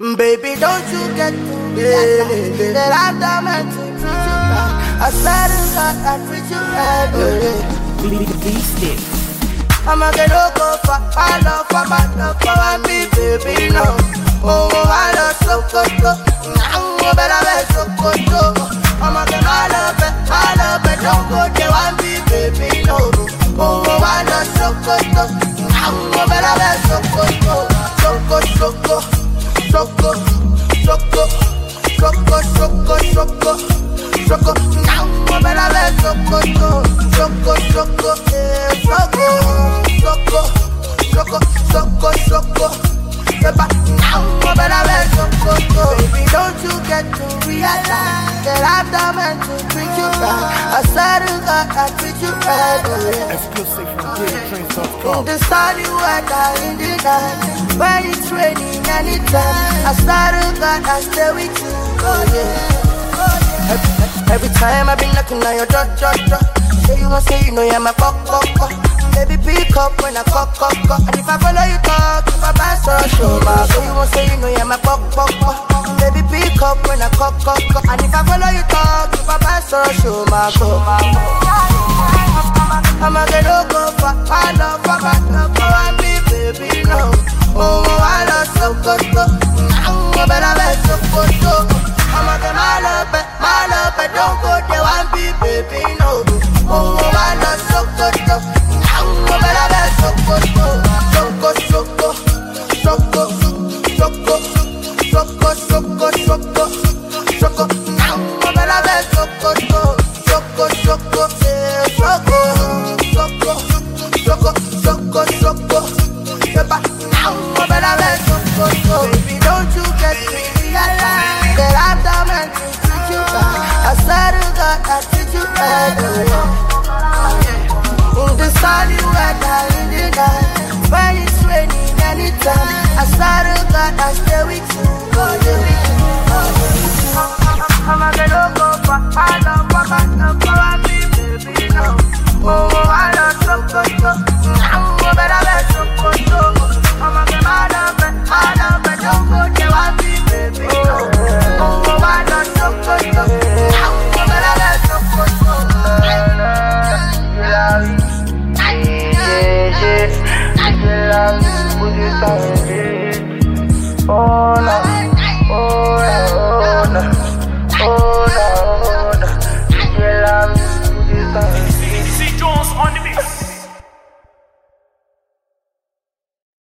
Baby, don't you get to realize that I'm the man to treat you right. I swear to God, I treat you right. I'ma get go for my love, for my love, for me, baby, no. Oh, I love so good, I'm better than so good. I'ma get my love, don't go there, one be, baby, no. Oh, I love so good, I'm better than so good. Choco, now I'm better than choco, baby, don't you get to realize that I'm the man to treat you right? I swear to God, I treat you right. Exclusive from DailyTrains.com. In the sunny weather, in the night, when it's raining anytime, I swear to God, I stay with you. Oh yeah. Every time I've been knocking on your door. Say you won't say you know you're my cock. Baby, pick up when I cock. And if I follow you talk, if I pass or show my say you won't say you know you're my cock. Baby, pick up when I cock. And if I follow you talk, if I pass or show my go. I'ma get go for my love, for me, baby, no. Oh, I love so good, I'm better than so good. I'ma get my love, don't go there, one be, baby, no. Oh, I love so good, I'm better than so good. Choco, I'm better than so good. Baby, don't you get to realize that I'm the man to treat you right? I swear to God, I treat you right. In the sunny weather, in the night, when it's raining anytime, I swear to God, I stay with you. I'ma get go for my love, for me, baby, no. Oh, I love so good, I'm better than so good. I'ma get my love, don't go there, one be, baby, no. Oh, I love so good, I'm better than so good. Oh, no.